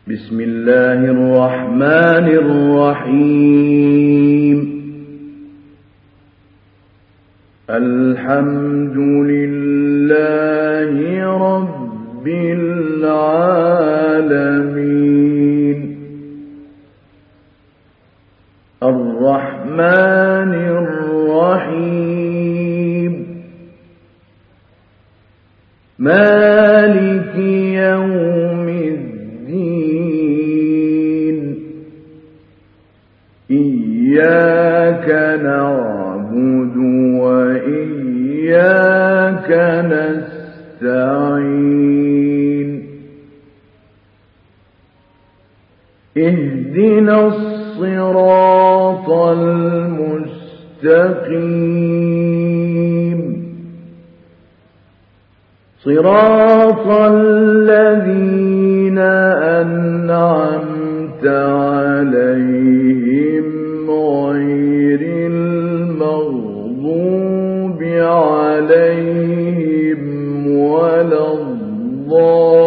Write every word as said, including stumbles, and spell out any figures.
بسم الله الرحمن الرحيم الحمد لله رب العالمين الرحمن الرحيم مالك يوم الدين إياك نعبد وإياك نستعين اهدنا الصراط المستقيم صراط الذين أنعمت عليهم غير المغضوب عليهم ولا الضالين